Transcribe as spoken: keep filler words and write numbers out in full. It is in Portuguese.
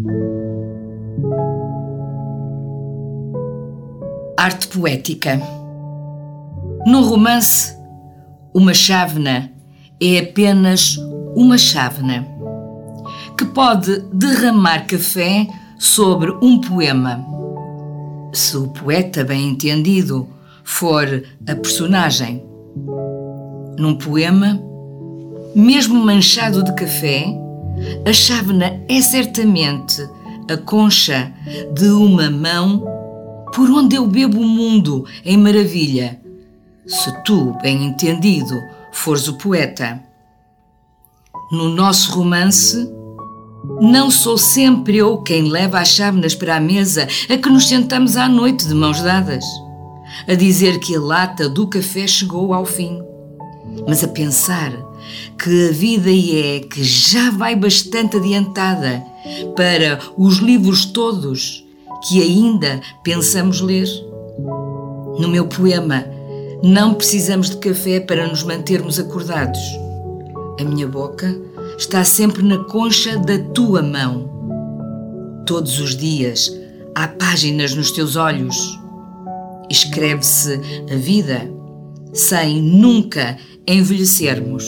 Arte poética. No romance, uma chávena é apenas uma chávena, que pode derramar café sobre um poema, se o poeta bem entendido for a personagem. Num poema, mesmo manchado de café, a chávena é certamente a concha de uma mão por onde eu bebo o mundo em maravilha, se tu, bem entendido, fores o poeta. No nosso romance, não sou sempre eu quem leva as chávenas para a mesa a que nos sentamos à noite de mãos dadas, a dizer que a lata do café chegou ao fim, mas a pensar que a vida é que já vai bastante adiantada para os livros todos que ainda pensamos ler. No meu poema, não precisamos de café para nos mantermos acordados. A minha boca está sempre na concha da tua mão. Todos os dias há páginas nos teus olhos. Escreve-se a vida sem nunca envelhecermos.